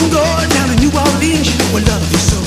going down to New Orleans, where love is so